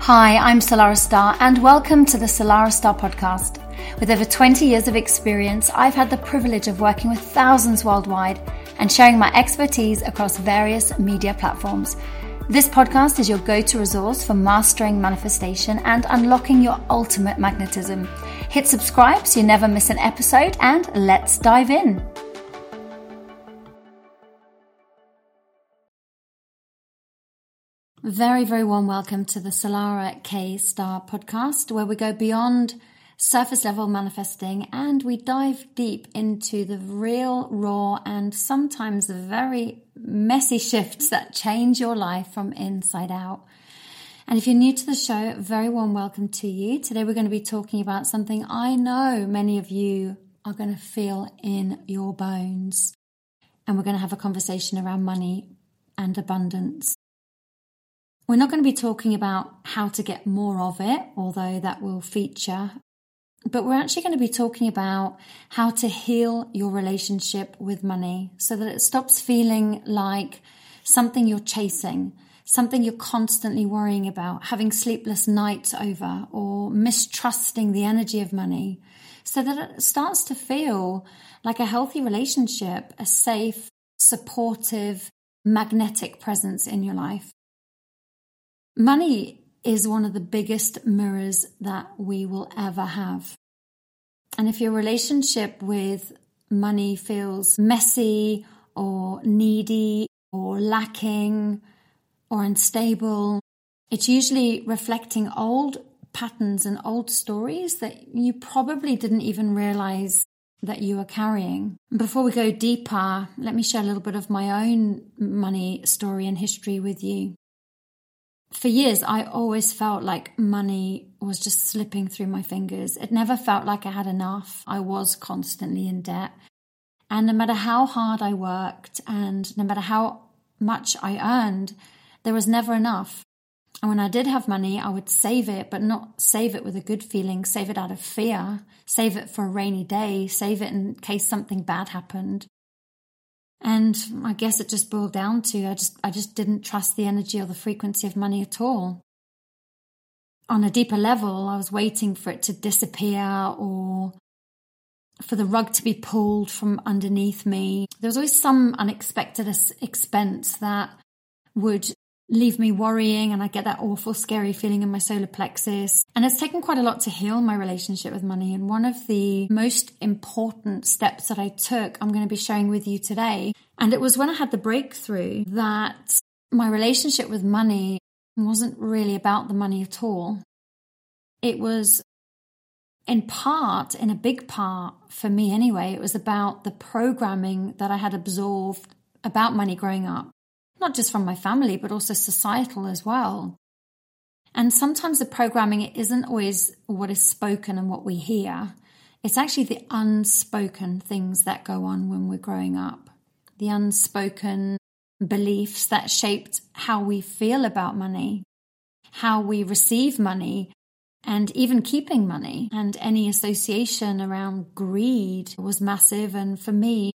Hi, I'm Solara Star and welcome to the Solara Star podcast. With over 20 years of experience, I've had the privilege of working with thousands worldwide and sharing my expertise across various media platforms. This podcast is your go-to resource for mastering manifestation and unlocking your ultimate magnetism. Hit subscribe so you never miss an episode, and let's dive in. Very, very warm welcome to the Solara K Star podcast, where we go beyond surface level manifesting and we dive deep into the real, raw, and sometimes very messy shifts that change your life from inside out. And if you're new to the show, very warm welcome to you. Today we're going to be talking about something I know many of you are going to feel in your bones. And we're going to have a conversation around money and abundance. We're not going to be talking about how to get more of it, although that will feature, but we're actually going to be talking about how to heal your relationship with money so that it stops feeling like something you're chasing, something you're constantly worrying about, having sleepless nights over, or mistrusting the energy of money, so that it starts to feel like a healthy relationship, a safe, supportive, magnetic presence in your life. Money is one of the biggest mirrors that we will ever have. And if your relationship with money feels messy or needy or lacking or unstable, it's usually reflecting old patterns and old stories that you probably didn't even realize that you are carrying. Before we go deeper, let me share a little bit of my own money story and history with you. For years, I always felt like money was just slipping through my fingers. It never felt like I had enough. I was constantly in debt. And no matter how hard I worked and no matter how much I earned, there was never enough. And when I did have money, I would save it, but not save it with a good feeling, save it out of fear, save it for a rainy day, save it in case something bad happened. And I guess it just boiled down to I just didn't trust the energy or the frequency of money at all. On a deeper level, I was waiting for it to disappear or for the rug to be pulled from underneath me. There was always some unexpected expense that would leave me worrying, and I get that awful, scary feeling in my solar plexus. And it's taken quite a lot to heal my relationship with money. And one of the most important steps that I took, I'm going to be sharing with you today. And it was when I had the breakthrough that my relationship with money wasn't really about the money at all. It was in a big part for me anyway, it was about the programming that I had absorbed about money growing up. Not just from my family, but also societal as well. And sometimes the programming isn't always what is spoken and what we hear. It's actually the unspoken things that go on when we're growing up. The unspoken beliefs that shaped how we feel about money, how we receive money, and even keeping money. And any association around greed was massive. And for me,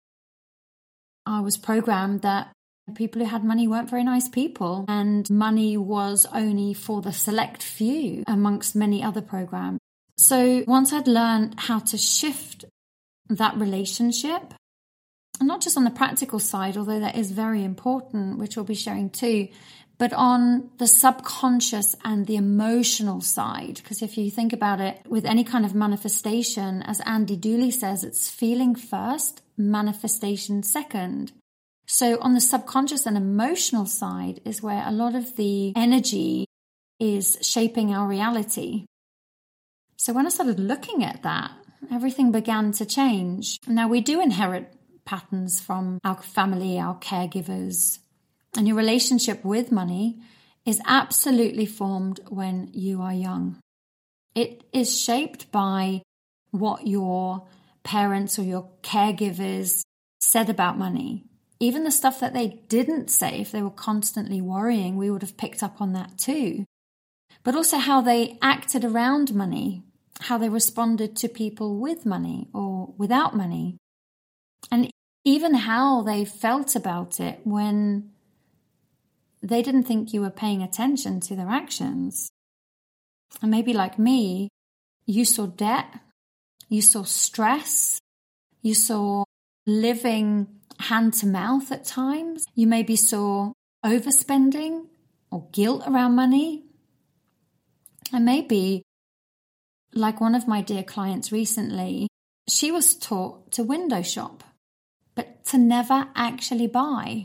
I was programmed that people who had money weren't very nice people, and money was only for the select few amongst many other programs. So once I'd learned how to shift that relationship, and not just on the practical side, although that is very important, which we'll be sharing too, but on the subconscious and the emotional side. Because if you think about it, with any kind of manifestation, as Andy Dooley says, it's feeling first, manifestation second. So on the subconscious and emotional side is where a lot of the energy is shaping our reality. So when I started looking at that, everything began to change. Now, we do inherit patterns from our family, our caregivers, and your relationship with money is absolutely formed when you are young. It is shaped by what your parents or your caregivers said about money. Even the stuff that they didn't say, if they were constantly worrying, we would have picked up on that too. But also how they acted around money, how they responded to people with money or without money, and even how they felt about it when they didn't think you were paying attention to their actions. And maybe like me, you saw debt, you saw stress, you saw living hand to mouth at times. You maybe saw overspending or guilt around money. And maybe, like one of my dear clients recently, she was taught to window shop, but to never actually buy.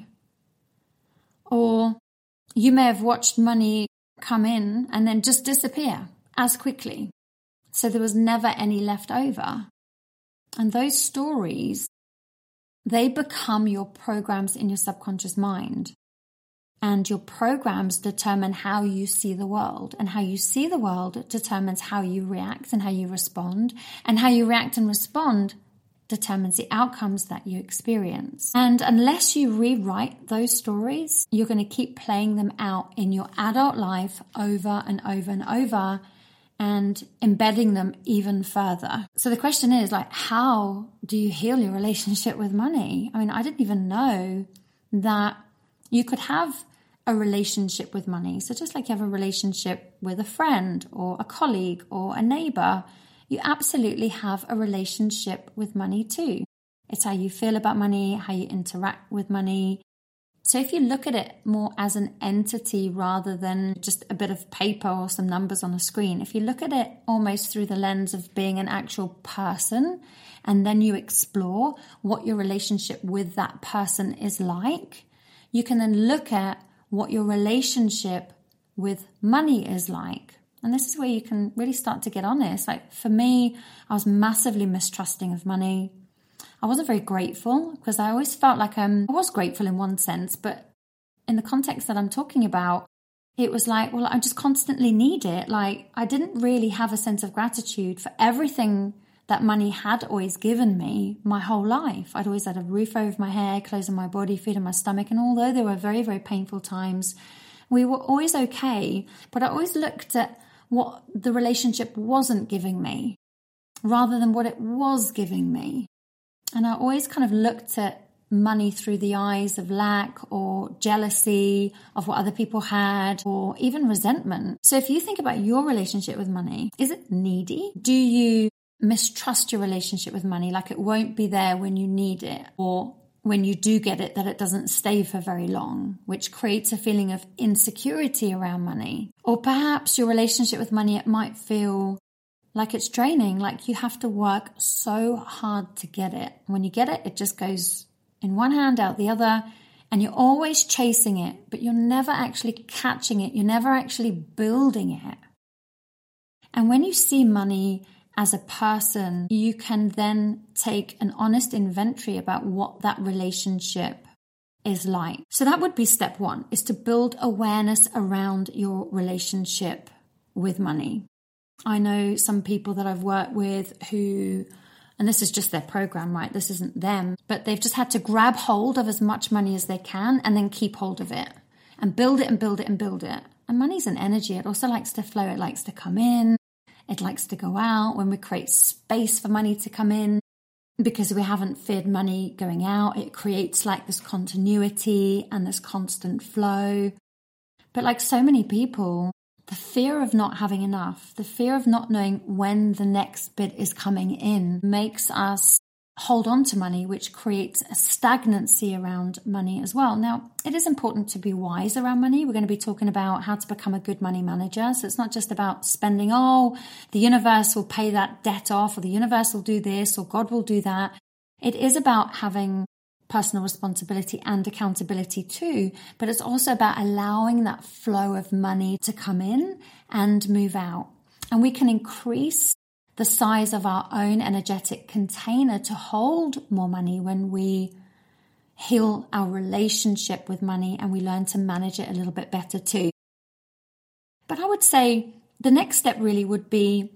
Or you may have watched money come in and then just disappear as quickly. So there was never any left over. And those stories, they become your programs in your subconscious mind. And your programs determine how you see the world. And how you see the world determines how you react and how you respond. And how you react and respond determines the outcomes that you experience. And unless you rewrite those stories, you're going to keep playing them out in your adult life over and over and over, and embedding them even further. So the question is, like, how do you heal your relationship with money? I mean, I didn't even know that you could have a relationship with money. So just like you have a relationship with a friend or a colleague or a neighbor, you absolutely have a relationship with money too. It's how you feel about money, how you interact with money. So if you look at it more as an entity rather than just a bit of paper or some numbers on a screen, if you look at it almost through the lens of being an actual person, and then you explore what your relationship with that person is like, you can then look at what your relationship with money is like. And this is where you can really start to get honest. Like for me, I was massively mistrusting of money. I wasn't very grateful because I always felt like I was grateful in one sense, but in the context that I'm talking about, it was like, well, I just constantly need it. Like I didn't really have a sense of gratitude for everything that money had always given me my whole life. I'd always had a roof over my head, clothes on my body, food on my stomach. And although there were very, very painful times, we were always okay. But I always looked at what the relationship wasn't giving me rather than what it was giving me. And I always kind of looked at money through the eyes of lack or jealousy of what other people had, or even resentment. So if you think about your relationship with money, is it needy? Do you mistrust your relationship with money, like it won't be there when you need it, or when you do get it, that it doesn't stay for very long, which creates a feeling of insecurity around money? Or perhaps your relationship with money, it might feel like it's draining, like you have to work so hard to get it. When you get it, it just goes in one hand out the other, and you're always chasing it, but you're never actually catching it. You're never actually building it. And when you see money as a person, you can then take an honest inventory about what that relationship is like. So that would be step one, is to build awareness around your relationship with money. I know some people that I've worked with who, and this is just their program, right? This isn't them, but they've just had to grab hold of as much money as they can and then keep hold of it and build it and build it and build it. And money's an energy. It also likes to flow. It likes to come in. It likes to go out. When we create space for money to come in, because we haven't feared money going out, it creates like this continuity and this constant flow. But like so many people, the fear of not having enough, the fear of not knowing when the next bit is coming in makes us hold on to money, which creates a stagnancy around money as well. Now, it is important to be wise around money. We're going to be talking about how to become a good money manager. So it's not just about spending, the universe will pay that debt off, or the universe will do this, or God will do that. It is about having personal responsibility and accountability too, but it's also about allowing that flow of money to come in and move out. And we can increase the size of our own energetic container to hold more money when we heal our relationship with money and we learn to manage it a little bit better too. But I would say the next step really would be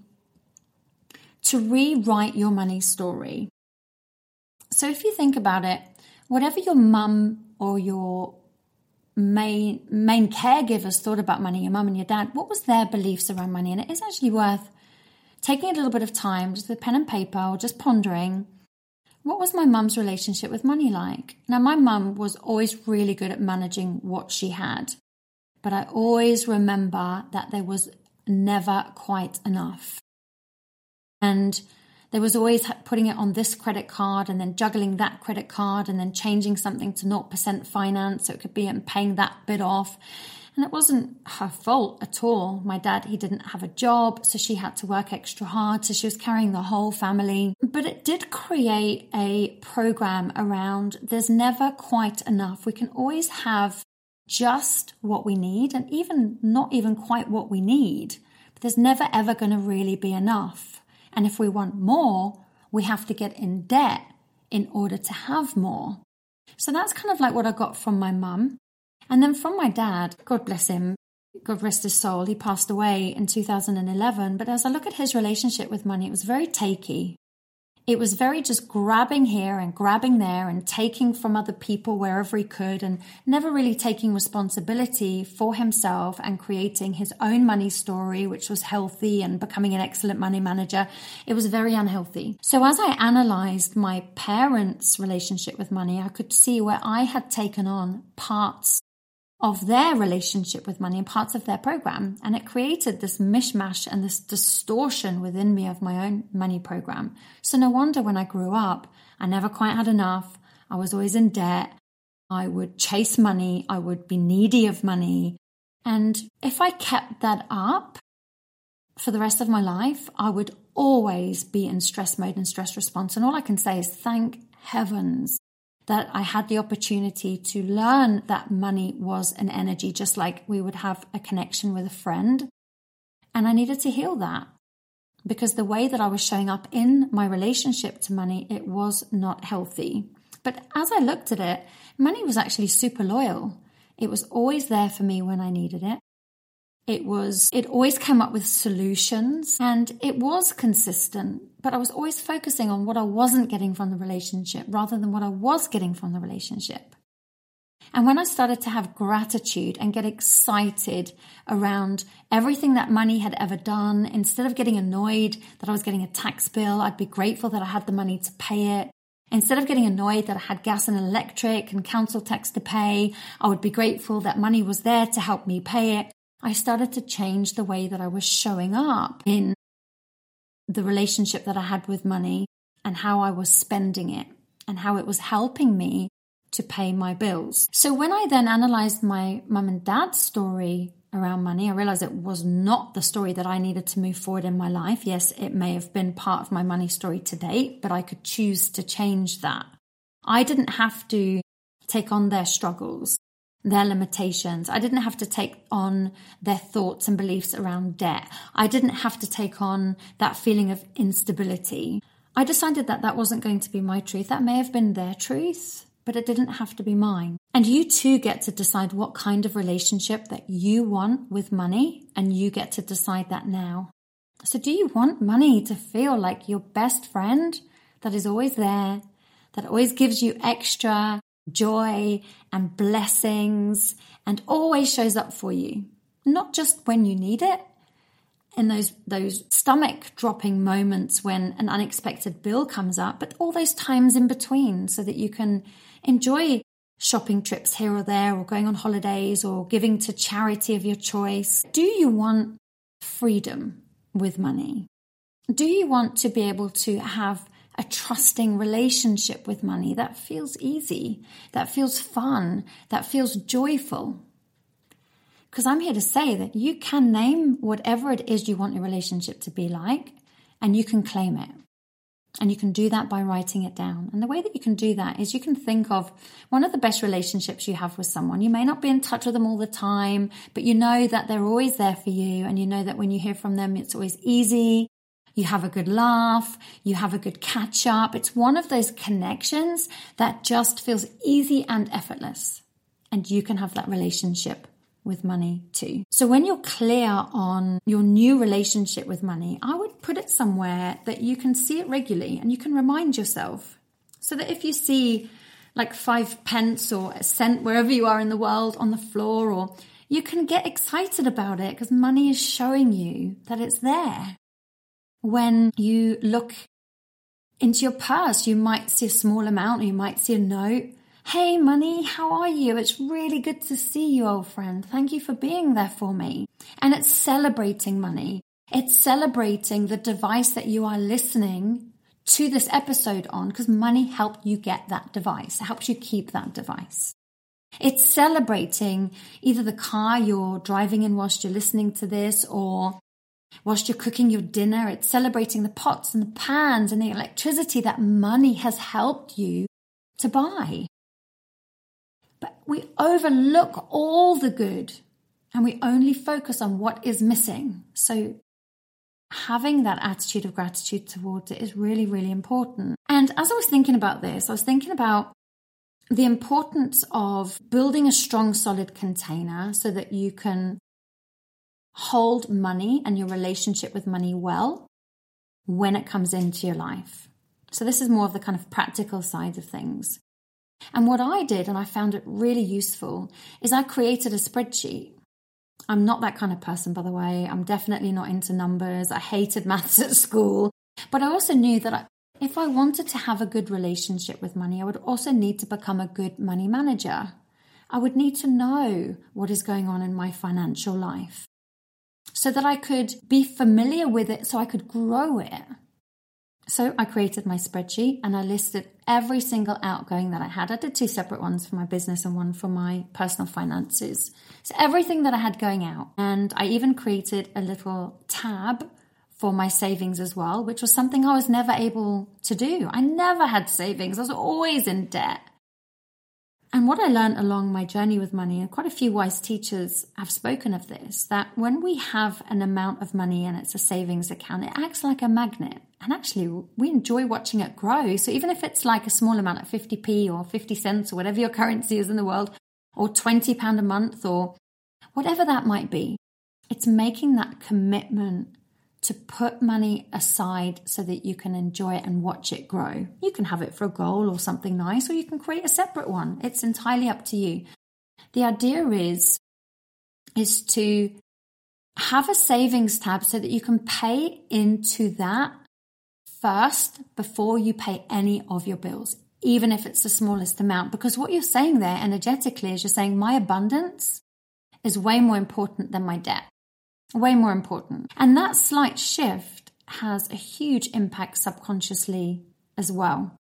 to rewrite your money story. So if you think about it, whatever your mum or your main caregivers thought about money, your mum and your dad, what was their beliefs around money? And it is actually worth taking a little bit of time, just with pen and paper, or just pondering, what was my mum's relationship with money like? Now, my mum was always really good at managing what she had, but I always remember that there was never quite enough. And there was always putting it on this credit card and then juggling that credit card and then changing something to 0% finance so it could be and paying that bit off. And it wasn't her fault at all. My dad, he didn't have a job, so she had to work extra hard. So she was carrying the whole family. But it did create a program around there's never quite enough. We can always have just what we need and even not even quite what we need. But there's never ever going to really be enough. And if we want more, we have to get in debt in order to have more. So that's kind of like what I got from my mum. And then from my dad, God bless him, God rest his soul, he passed away in 2011. But as I look at his relationship with money, it was very takey. It was very just grabbing here and grabbing there and taking from other people wherever he could and never really taking responsibility for himself and creating his own money story, which was healthy, and becoming an excellent money manager. It was very unhealthy. So as I analyzed my parents' relationship with money, I could see where I had taken on parts of their relationship with money and parts of their program. And it created this mishmash and this distortion within me of my own money program. So no wonder when I grew up, I never quite had enough. I was always in debt. I would chase money. I would be needy of money. And if I kept that up for the rest of my life, I would always be in stress mode and stress response. And all I can say is thank heavens that I had the opportunity to learn that money was an energy, just like we would have a connection with a friend. And I needed to heal that because the way that I was showing up in my relationship to money, it was not healthy. But as I looked at it, money was actually super loyal. It was always there for me when I needed it. It always came up with solutions and it was consistent, but I was always focusing on what I wasn't getting from the relationship rather than what I was getting from the relationship. And when I started to have gratitude and get excited around everything that money had ever done, instead of getting annoyed that I was getting a tax bill, I'd be grateful that I had the money to pay it. Instead of getting annoyed that I had gas and electric and council tax to pay, I would be grateful that money was there to help me pay it. I started to change the way that I was showing up in the relationship that I had with money and how I was spending it and how it was helping me to pay my bills. So when I then analyzed my mum and dad's story around money, I realized it was not the story that I needed to move forward in my life. Yes, it may have been part of my money story to date, but I could choose to change that. I didn't have to take on their struggles, their limitations. I didn't have to take on their thoughts and beliefs around debt. I didn't have to take on that feeling of instability. I decided that that wasn't going to be my truth. That may have been their truth, but it didn't have to be mine. And you too get to decide what kind of relationship that you want with money, and you get to decide that now. So do you want money to feel like your best friend that is always there, that always gives you extra joy and blessings and always shows up for you, not just when you need it, in those stomach dropping moments when an unexpected bill comes up, but all those times in between so that you can enjoy shopping trips here or there or going on holidays or giving to charity of your choice. Do you want freedom with money? Do you want to be able to have a trusting relationship with money that feels easy, that feels fun, that feels joyful? Because I'm here to say that you can name whatever it is you want your relationship to be like, and you can claim it. And you can do that by writing it down. And the way that you can do that is you can think of one of the best relationships you have with someone. You may not be in touch with them all the time, but you know that they're always there for you. And you know that when you hear from them, it's always easy. You have a good laugh, you have a good catch up. It's one of those connections that just feels easy and effortless. And you can have that relationship with money too. So when you're clear on your new relationship with money, I would put it somewhere that you can see it regularly and you can remind yourself. So that if you see like 5 pence or a cent wherever you are in the world on the floor, or you can get excited about it because money is showing you that it's there. When you look into your purse, you might see a small amount or you might see a note, Hey money, how are you? It's really good to see you, old friend. Thank you for being there for me. And it's celebrating money. It's celebrating the device that you are listening to this episode on, because money helped you get that device. It helps you keep that device. It's celebrating either the car you're driving in whilst you're listening to this, or whilst you're cooking your dinner. It's celebrating the pots and the pans and the electricity that money has helped you to buy. But we overlook all the good and we only focus on what is missing. So having that attitude of gratitude towards it is really, really important. And as I was thinking about this, I was thinking about the importance of building a strong, solid container so that you can hold money and your relationship with money well when it comes into your life. So this is more of the kind of practical side of things. And what I did, and I found it really useful, is I created a spreadsheet. I'm not that kind of person, by the way. I'm definitely not into numbers. I hated maths at school. But I also knew that if I wanted to have a good relationship with money, I would also need to become a good money manager. I would need to know what is going on in my financial life so that I could be familiar with it, so I could grow it. So I created my spreadsheet and I listed every single outgoing that I had. I did 2 separate ones for my business and one for my personal finances. So everything that I had going out. And I even created a little tab for my savings as well, which was something I was never able to do. I never had savings. I was always in debt. And what I learned along my journey with money, and quite a few wise teachers have spoken of this, that when we have an amount of money and it's a savings account, it acts like a magnet. And actually, we enjoy watching it grow. So even if it's like a small amount, like 50p or 50 cents or whatever your currency is in the world, or £20 a month or whatever that might be, it's making that commitment to put money aside so that you can enjoy it and watch it grow. You can have it for a goal or something nice, or you can create a separate one. It's entirely up to you. The idea is to have a savings tab so that you can pay into that first before you pay any of your bills, even if it's the smallest amount. Because what you're saying there energetically is you're saying my abundance is way more important than my debt. Way more important. And that slight shift has a huge impact subconsciously as well.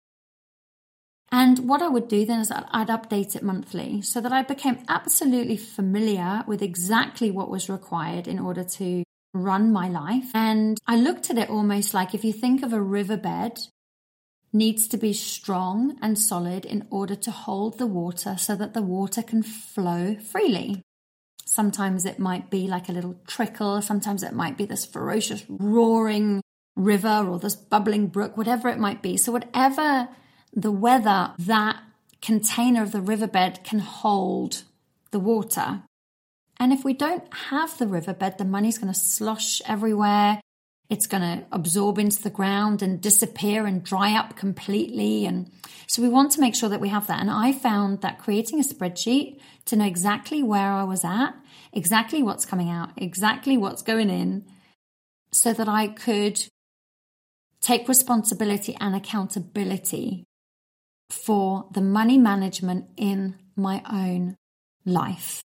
And what I would do then is I'd update it monthly so that I became absolutely familiar with exactly what was required in order to run my life. And I looked at it almost like, if you think of a riverbed, needs to be strong and solid in order to hold the water so that the water can flow freely. Sometimes it might be like a little trickle. Sometimes it might be this ferocious roaring river or this bubbling brook, whatever it might be. So whatever the weather, that container of the riverbed can hold the water. And if we don't have the riverbed, the money's going to slosh everywhere. It's going to absorb into the ground and disappear and dry up completely. And so we want to make sure that we have that. And I found that creating a spreadsheet to know exactly where I was at, exactly what's coming out, exactly what's going in, so that I could take responsibility and accountability for the money management in my own life.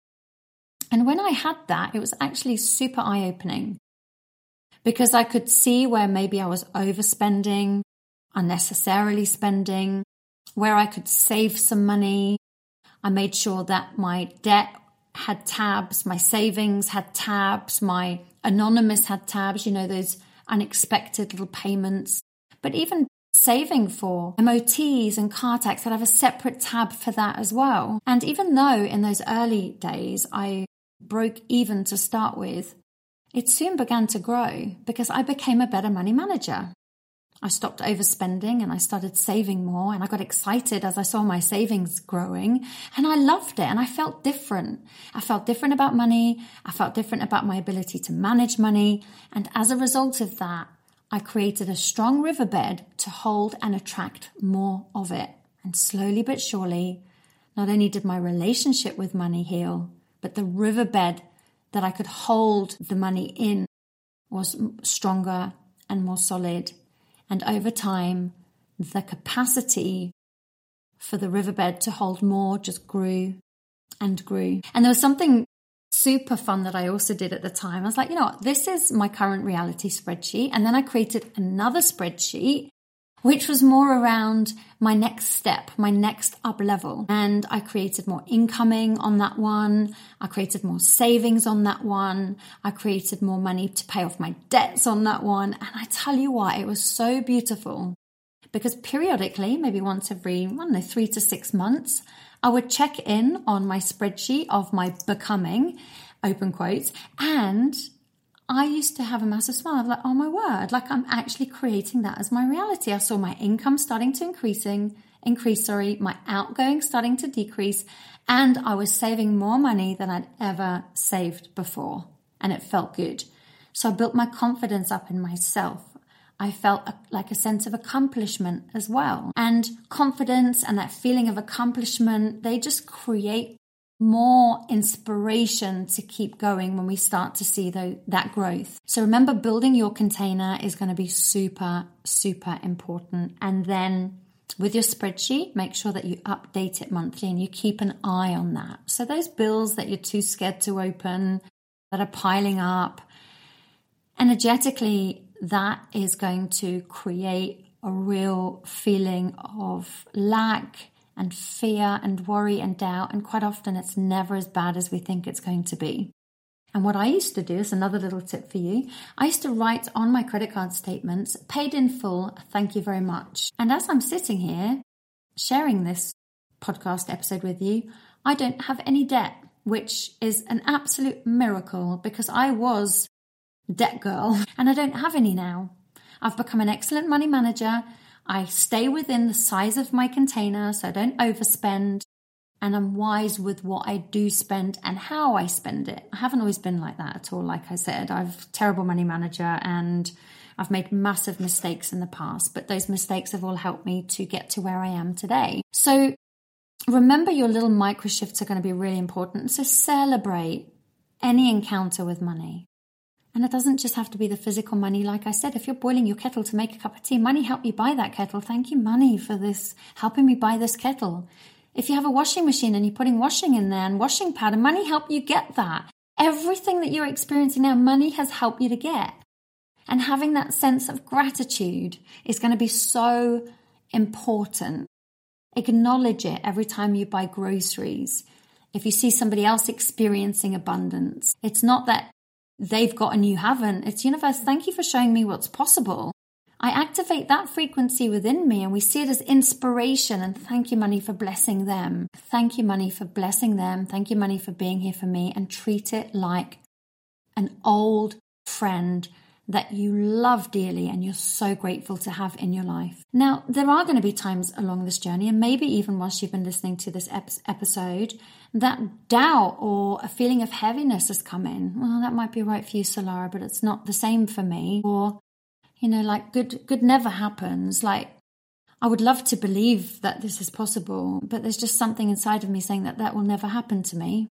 And when I had that, it was actually super eye-opening, because I could see where maybe I was overspending, unnecessarily spending, where I could save some money. I made sure that my debt had tabs, my savings had tabs, my anonymous had tabs, those unexpected little payments. But even saving for MOTs and car tax, I'd have a separate tab for that as well. And even though in those early days I broke even to start with, it soon began to grow because I became a better money manager. I stopped overspending and I started saving more, and I got excited as I saw my savings growing, and I loved it and I felt different. I felt different about money. I felt different about my ability to manage money. And as a result of that, I created a strong riverbed to hold and attract more of it. And slowly but surely, not only did my relationship with money heal, but the riverbed that I could hold the money in was stronger and more solid. And over time, the capacity for the riverbed to hold more just grew and grew. And there was something super fun that I also did at the time. I was like, you know what, this is my current reality spreadsheet. And then I created another spreadsheet, which was more around my next step, my next up level. And I created more incoming on that one. I created more savings on that one. I created more money to pay off my debts on that one. And I tell you what, it was so beautiful because periodically, maybe once every, 3 to 6 months, I would check in on my spreadsheet of my becoming, open quotes, and I used to have a massive smile. I was like, oh my word, like I'm actually creating that as my reality. I saw my income starting to increase, my outgoing starting to decrease, and I was saving more money than I'd ever saved before. And it felt good. So I built my confidence up in myself. I felt like a sense of accomplishment as well. And confidence and that feeling of accomplishment, they just create more inspiration to keep going when we start to see that growth. So remember, building your container is going to be super, super important. And then with your spreadsheet, make sure that you update it monthly and you keep an eye on that. So those bills that you're too scared to open, that are piling up, energetically, that is going to create a real feeling of lack and fear and worry and doubt. And quite often it's never as bad as we think it's going to be. And what I used to do is another little tip for you. I used to write on my credit card statements, paid in full, thank you very much. And as I'm sitting here sharing this podcast episode with you, I don't have any debt, which is an absolute miracle because I was debt girl and I don't have any now. I've become an excellent money manager. I stay within the size of my container so I don't overspend, and I'm wise with what I do spend and how I spend it. I haven't always been like that at all. Like I said, I'm a terrible money manager and I've made massive mistakes in the past, but those mistakes have all helped me to get to where I am today. So remember, your little micro shifts are going to be really important. So celebrate any encounter with money. And it doesn't just have to be the physical money. Like I said, if you're boiling your kettle to make a cup of tea, money helped you buy that kettle. Thank you, money, for this, helping me buy this kettle. If you have a washing machine and you're putting washing in there and washing powder, money helped you get that. Everything that you're experiencing now, money has helped you to get. And having that sense of gratitude is going to be so important. Acknowledge it every time you buy groceries. If you see somebody else experiencing abundance, it's not that they've got and you haven't. It's universe, thank you for showing me what's possible. I activate that frequency within me and we see it as inspiration. And thank you, money, for blessing them. Thank you, money, for blessing them. Thank you, money, for being here for me. And treat it like an old friend that you love dearly and you're so grateful to have in your life. Now, there are going to be times along this journey, and maybe even whilst you've been listening to this episode, that doubt or a feeling of heaviness has come in. Well, that might be right for you, Solara, but it's not the same for me. Or, like good never happens. Like, I would love to believe that this is possible, but there's just something inside of me saying that will never happen to me.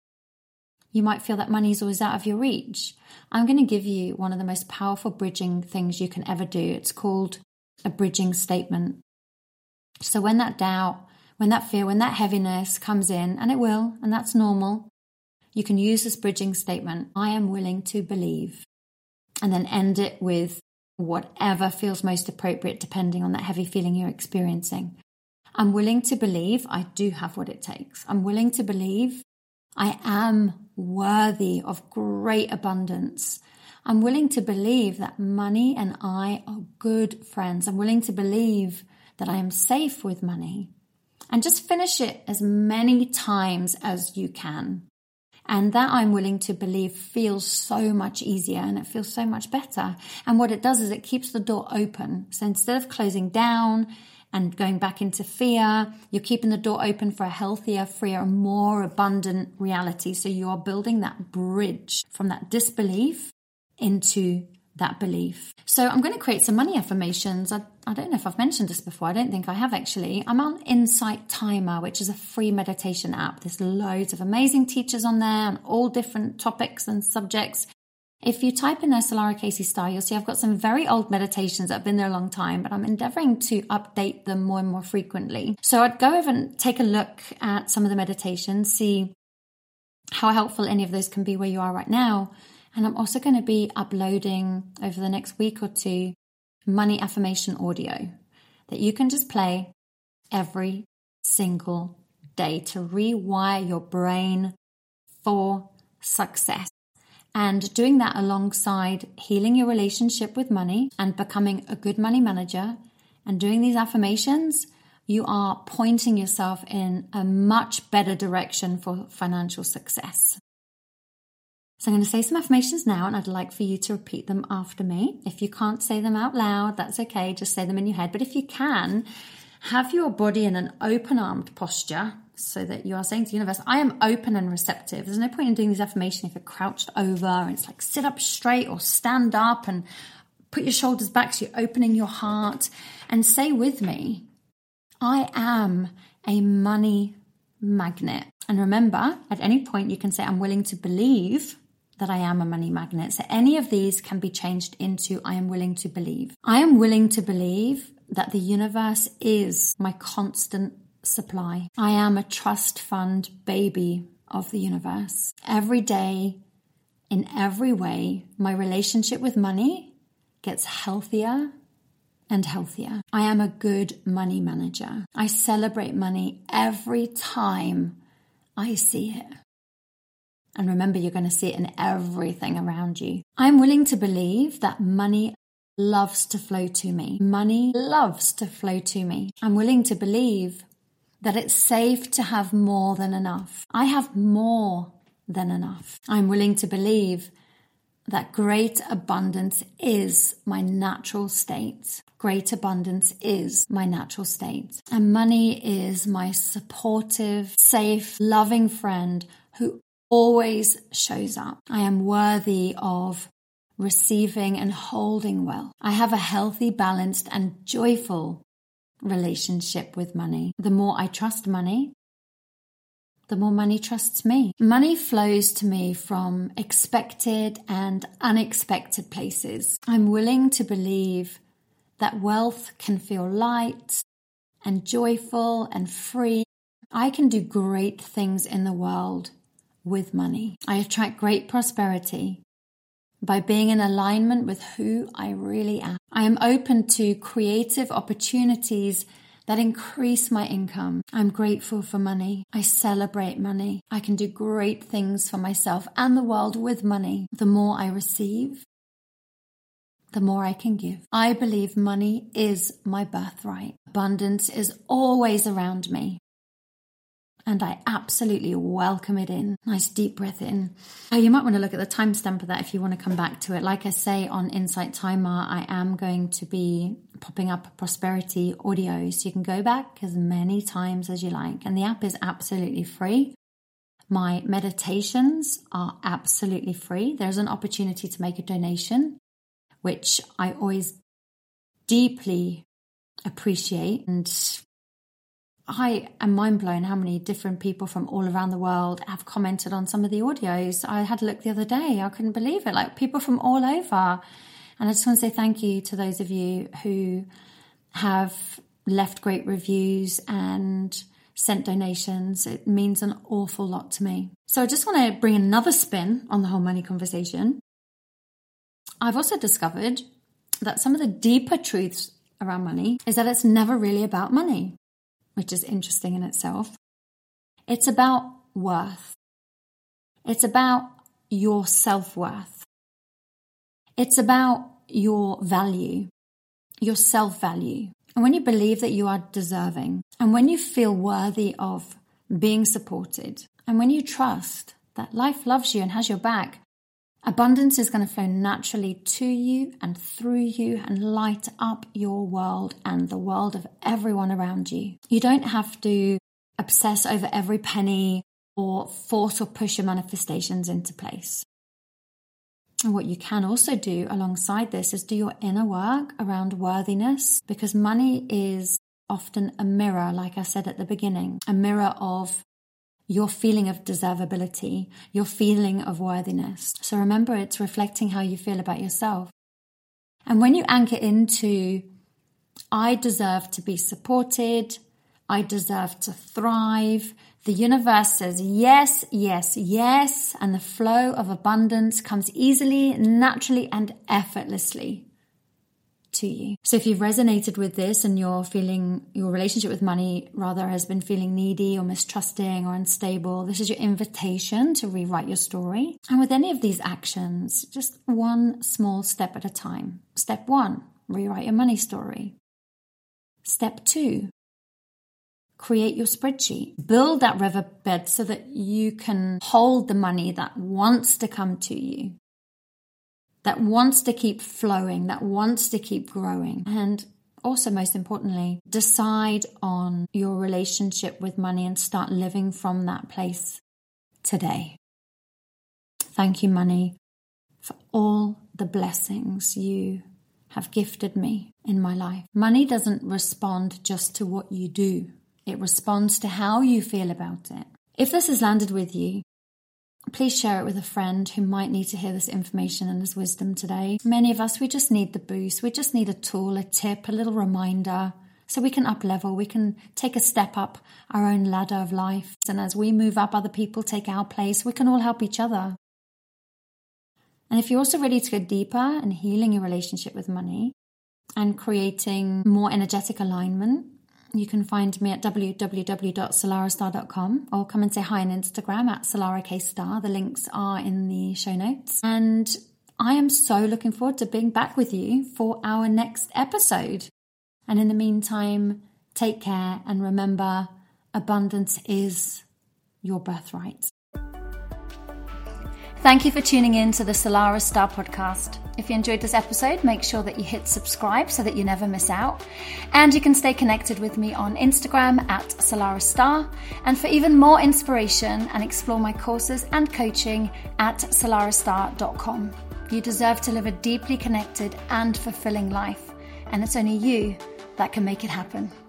You might feel that money is always out of your reach. I'm going to give you one of the most powerful bridging things you can ever do. It's called a bridging statement. So when that doubt, when that fear, when that heaviness comes in, and it will, and that's normal, you can use this bridging statement. I am willing to believe. And then end it with whatever feels most appropriate depending on that heavy feeling you're experiencing. I'm willing to believe I do have what it takes. I'm willing to believe I am worthy of great abundance. I'm willing to believe that money and I are good friends. I'm willing to believe that I am safe with money. And just finish it as many times as you can. And that I'm willing to believe feels so much easier and it feels so much better. And what it does is it keeps the door open. So instead of closing down and going back into fear, you're keeping the door open for a healthier, freer, more abundant reality. So you are building that bridge from that disbelief into that belief. So I'm going to create some money affirmations. I don't know if I've mentioned this before. I don't think I have actually. I'm on Insight Timer, which is a free meditation app. There's loads of amazing teachers on there on all different topics and subjects. If you type in there Solara Casey Starr, you'll see I've got some very old meditations that have been there a long time, but I'm endeavoring to update them more and more frequently. So I'd go over and take a look at some of the meditations, see how helpful any of those can be where you are right now. And I'm also going to be uploading over the next week or two money affirmation audio that you can just play every single day to rewire your brain for success. And doing that alongside healing your relationship with money and becoming a good money manager and doing these affirmations, you are pointing yourself in a much better direction for financial success. So I'm going to say some affirmations now, and I'd like for you to repeat them after me. If you can't say them out loud, that's okay. Just say them in your head. But if you can, have your body in an open-armed posture so that you are saying to the universe, I am open and receptive. There's no point in doing this affirmation if you're crouched over. And it's like sit up straight or stand up and put your shoulders back so you're opening your heart. And say with me, I am a money magnet. And remember, at any point you can say, I'm willing to believe that I am a money magnet. So any of these can be changed into I am willing to believe. I am willing to believe that the universe is my constant supply. I am a trust fund baby of the universe. Every day, in every way, my relationship with money gets healthier and healthier. I am a good money manager. I celebrate money every time I see it. And remember, you're going to see it in everything around you. I'm willing to believe that money loves to flow to me. Money loves to flow to me. I'm willing to believe that it's safe to have more than enough. I have more than enough. I'm willing to believe that great abundance is my natural state. Great abundance is my natural state. And money is my supportive, safe, loving friend who always shows up. I am worthy of receiving and holding wealth. I have a healthy, balanced, and joyful relationship with money. The more I trust money, the more money trusts me. Money flows to me from expected and unexpected places. I'm willing to believe that wealth can feel light and joyful and free. I can do great things in the world with money. I attract great prosperity by being in alignment with who I really am. I am open to creative opportunities that increase my income. I'm grateful for money. I celebrate money. I can do great things for myself and the world with money. The more I receive, the more I can give. I believe money is my birthright. Abundance is always around me. And I absolutely welcome it in. Nice deep breath in. Oh, you might want to look at the timestamp of that if you want to come back to it. Like I say on Insight Timer, I am going to be popping up prosperity audio. So you can go back as many times as you like. And the app is absolutely free. My meditations are absolutely free. There's an opportunity to make a donation, which I always deeply appreciate. And I am mind blown how many different people from all around the world have commented on some of the audios. I had a look the other day. I couldn't believe it. Like people from all over. And I just want to say thank you to those of you who have left great reviews and sent donations. It means an awful lot to me. So I just want to bring another spin on the whole money conversation. I've also discovered that some of the deeper truths around money is that it's never really about money, which is interesting in itself. It's about worth. It's about your self-worth. It's about your value, your self-value. And when you believe that you are deserving, and when you feel worthy of being supported, and when you trust that life loves you and has your back, abundance is going to flow naturally to you and through you and light up your world and the world of everyone around you. You don't have to obsess over every penny or force or push your manifestations into place. And what you can also do alongside this is do your inner work around worthiness, because money is often a mirror, like I said at the beginning, a mirror of your feeling of deservability, your feeling of worthiness. So remember, it's reflecting how you feel about yourself. And when you anchor into, I deserve to be supported, I deserve to thrive, the universe says yes, yes, yes, and the flow of abundance comes easily, naturally, and effortlessly to you. So if you've resonated with this and you're feeling your relationship with money rather has been feeling needy or mistrusting or unstable, this is your invitation to rewrite your story. And with any of these actions, just one small step at a time. Step 1, rewrite your money story. Step 2, create your spreadsheet. Build that riverbed so that you can hold the money that wants to come to you, that wants to keep flowing, that wants to keep growing. And also, most importantly, decide on your relationship with money and start living from that place today. Thank you, money, for all the blessings you have gifted me in my life. Money doesn't respond just to what you do. It responds to how you feel about it. If this has landed with you, please share it with a friend who might need to hear this information and this wisdom today. Many of us, we just need the boost. We just need a tool, a tip, a little reminder so we can up level. We can take a step up our own ladder of life. And as we move up, other people take our place. We can all help each other. And if you're also ready to go deeper in healing your relationship with money and creating more energetic alignment, you can find me at www.solaristar.com or come and say hi on Instagram at SolaraKstar. The links are in the show notes. And I am so looking forward to being back with you for our next episode. And in the meantime, take care and remember, abundance is your birthright. Thank you for tuning in to the Solaris Star podcast. If you enjoyed this episode, make sure that you hit subscribe so that you never miss out. And you can stay connected with me on Instagram at Solaris Star. And for even more inspiration and explore my courses and coaching at solaristar.com. You deserve to live a deeply connected and fulfilling life. And it's only you that can make it happen.